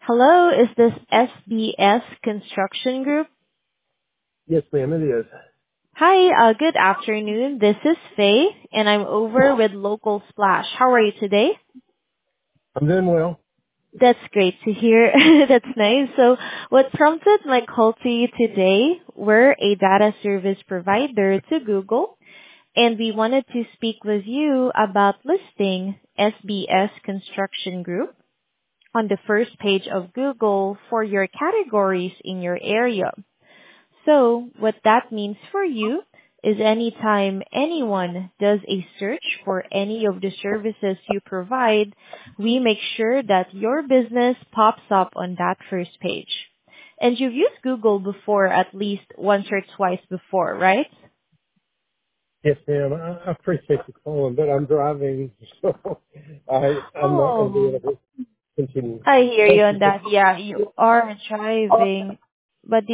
Hello, is this SBS Construction Group? Yes, ma'am, it is. Hi, good afternoon. This is Faye, and I'm over with Local Splash. How are you today? I'm doing well. That's great to hear. That's nice. So what prompted my call to you today, we're a data service provider to Google, and we wanted to speak with you about listing SBS Construction Group on the first page of Google for your categories in your area. So what that means for you is anytime anyone does a search for any of the services you provide, we make sure that your business pops up on that first page. And you've used Google before at least once or twice before, right? Yes, ma'am. I appreciate you calling, but I'm driving, so I'm not going to be able Oh, to continue. I hear you Thank on you. that. Yeah, you are driving, but